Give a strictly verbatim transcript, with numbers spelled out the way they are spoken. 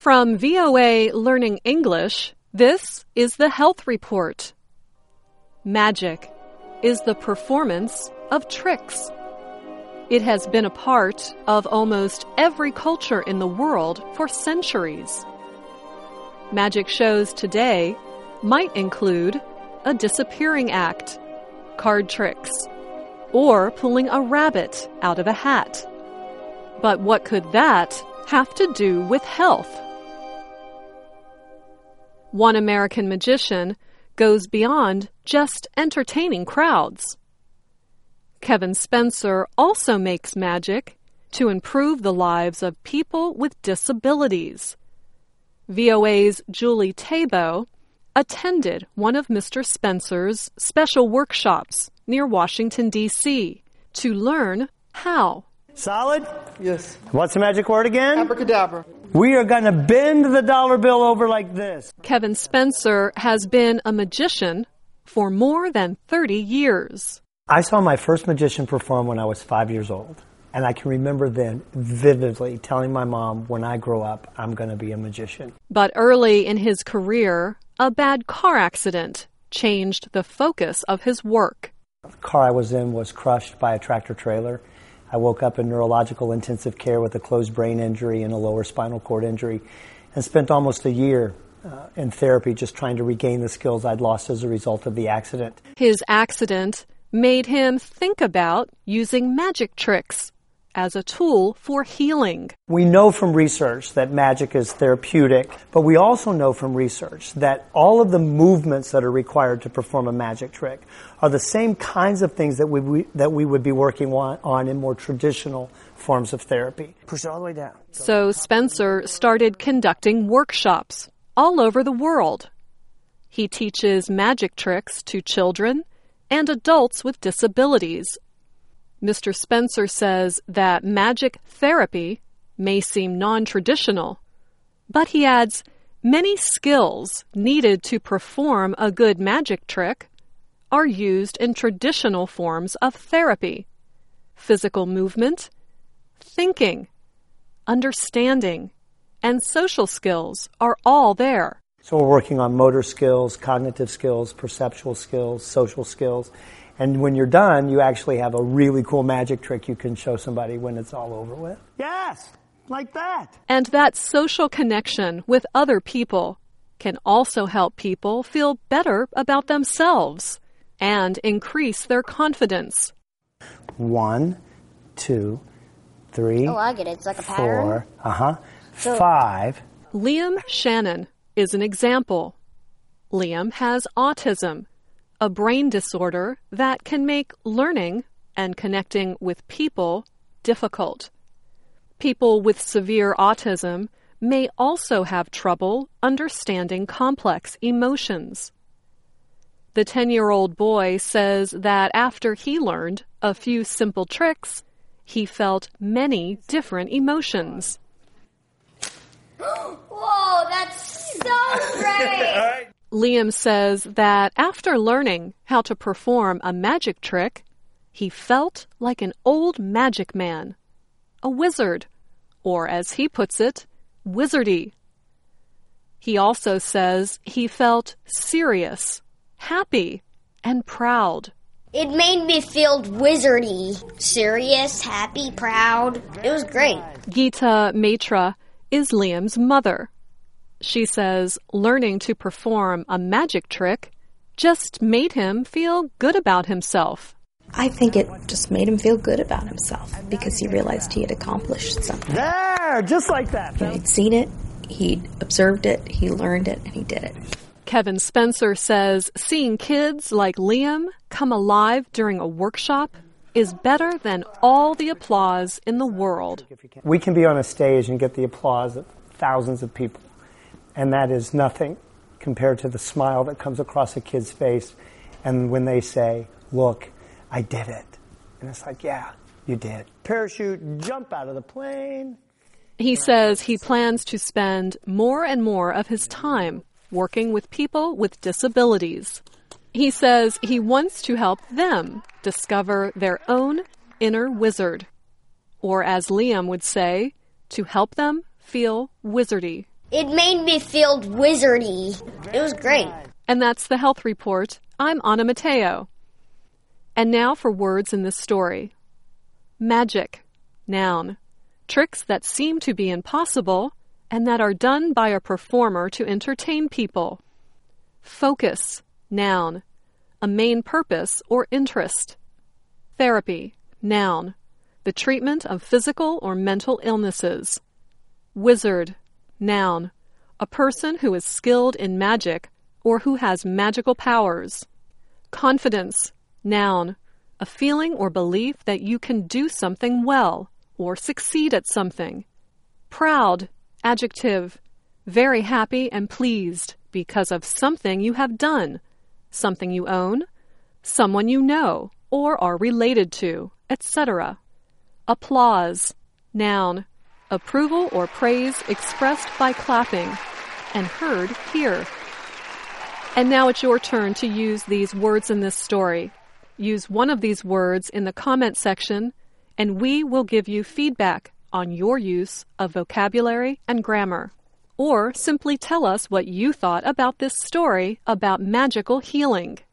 From V O A Learning English, this is the Health Report. Magic is the performance of tricks. It has been a part of almost every culture in the world for centuries. Magic shows today might include a disappearing act, card tricks, or pulling a rabbit out of a hat. But what could that have to do with health? One American magician goes beyond just entertaining crowds. Kevin Spencer also makes magic to improve the lives of people with disabilities. V O A's Julie Tabo attended one of Mister Spencer's special workshops near Washington, D C to learn how. Solid? Yes. What's the magic word again? Abracadabra. We are going to bend the dollar bill over like this. Kevin Spencer has been a magician for more than thirty years. I saw my first magician perform when I was five years old. And I can remember then vividly telling my mom, when I grow up, I'm going to be a magician. But early in his career, a bad car accident changed the focus of his work. The car I was in was crushed by a tractor trailer. I woke up in neurological intensive care with a closed brain injury and a lower spinal cord injury and spent almost a year uh, in therapy just trying to regain the skills I'd lost as a result of the accident. His accident made him think about using magic tricks as a tool for healing. We know from research that magic is therapeutic, but we also know from research that all of the movements that are required to perform a magic trick are the same kinds of things that we, we that we would be working on, on in more traditional forms of therapy. Push it all the way down. So Spencer started conducting workshops all over the world. He teaches magic tricks to children and adults with disabilities. Mister Spencer says that magic therapy may seem non-traditional, but he adds many skills needed to perform a good magic trick are used in traditional forms of therapy. Physical movement, thinking, understanding, and social skills are all there. So we're working on motor skills, cognitive skills, perceptual skills, social skills. And when you're done, you actually have a really cool magic trick you can show somebody when it's all over with. Yes, like that. And that social connection with other people can also help people feel better about themselves and increase their confidence. One, two, three, Oh, I get it. It's like a pattern. four, uh-huh, So- five. Liam Shannon is an example. Liam has autism, a brain disorder that can make learning and connecting with people difficult. People with severe autism may also have trouble understanding complex emotions. The ten-year-old boy says that after he learned a few simple tricks, he felt many different emotions. Whoa, that's so great! Liam says that after learning how to perform a magic trick, he felt like an old magic man, a wizard, or as he puts it, wizardy. He also says he felt serious, happy, and proud. It made me feel wizardy. Serious, happy, proud. It was great. Geeta Matra is Liam's mother. She says learning to perform a magic trick just made him feel good about himself. I think it just made him feel good about himself because he realized he had accomplished something. There, just like that. You know, he'd seen it, he'd observed it, he learned it, and he did it. Kevin Spencer says seeing kids like Liam come alive during a workshop is better than all the applause in the world. We can be on a stage and get the applause of thousands of people. And that is nothing compared to the smile that comes across a kid's face and when they say, look, I did it. And it's like, yeah, you did. Parachute, jump out of the plane. He says he plans to spend more and more of his time working with people with disabilities. He says he wants to help them discover their own inner wizard. Or as Liam would say, to help them feel wizardy. It made me feel wizardy. It was great. And that's the Health Report. I'm Anna Mateo. And now for words in this story. Magic, noun. Tricks that seem to be impossible and that are done by a performer to entertain people. Focus, noun. A main purpose or interest. Therapy, noun. The treatment of physical or mental illnesses. Wizard, noun. A person who is skilled in magic or who has magical powers. Confidence, noun. A feeling or belief that you can do something well or succeed at something. Proud, adjective. Very happy and pleased because of something you have done. Something you own, someone you know or are related to, et cetera. Applause, noun. Approval or praise expressed by clapping and heard here. And now it's your turn to use these words in this story. Use one of these words in the comment section, and we will give you feedback on your use of vocabulary and grammar. Or simply tell us what you thought about this story about magical healing.